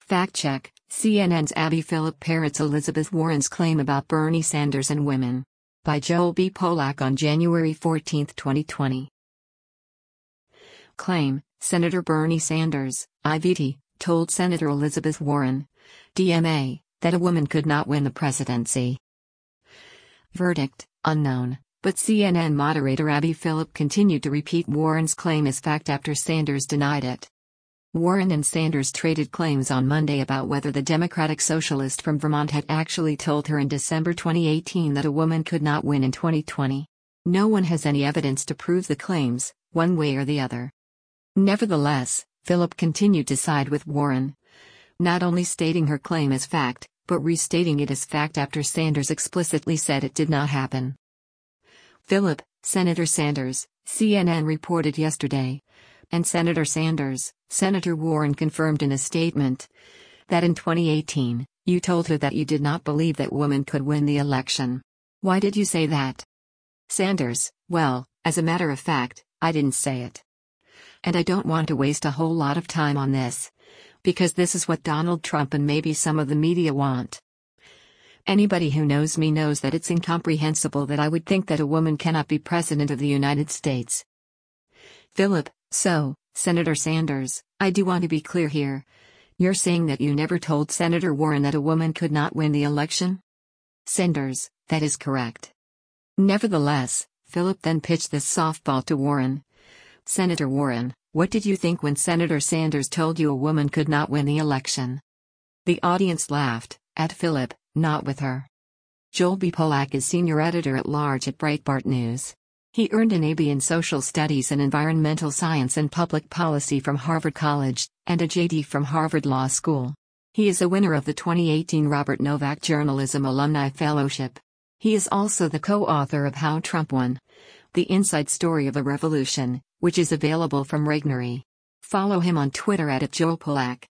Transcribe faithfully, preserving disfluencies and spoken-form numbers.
Fact check: C N N's Abby Phillip parrots Elizabeth Warren's claim about Bernie Sanders and women. By Joel B. Polak on January fourteenth, twenty twenty. Claim: Senator Bernie Sanders, I V T, told Senator Elizabeth Warren, D M A, that a woman could not win the presidency. Verdict: unknown, but C N N moderator Abby Phillip continued to repeat Warren's claim as fact after Sanders denied it. Warren and Sanders traded claims on Monday about whether the Democratic Socialist from Vermont had actually told her in December twenty eighteen that a woman could not win in twenty twenty. No one has any evidence to prove the claims, one way or the other. Nevertheless, Phillip continued to side with Warren, not only stating her claim as fact, but restating it as fact after Sanders explicitly said it did not happen. Phillip, Senator Sanders, C N N reported yesterday, and Senator Sanders, Senator Warren confirmed in a statement, that in twenty eighteen, you told her that you did not believe that women could win the election. Why did you say that? Sanders: Well, as a matter of fact, I didn't say it. And I don't want to waste a whole lot of time on this, because this is what Donald Trump and maybe some of the media want. Anybody who knows me knows that it's incomprehensible that I would think that a woman cannot be President of the United States. Phillip: So, Senator Sanders, I do want to be clear here. You're saying that you never told Senator Warren that a woman could not win the election? Sanders: That is correct. Nevertheless, Phillip then pitched this softball to Warren. Senator Warren, what did you think when Senator Sanders told you a woman could not win the election? The audience laughed, at Phillip, not with her. Joel B. Polak is senior editor-at-large at Breitbart News. He earned an A B in Social Studies and Environmental Science and Public Policy from Harvard College, and a J D from Harvard Law School. He is a winner of the twenty eighteen Robert Novak Journalism Alumni Fellowship. He is also the co-author of How Trump Won: The Inside Story of a Revolution, which is available from Regnery. Follow him on Twitter at Joel Polak.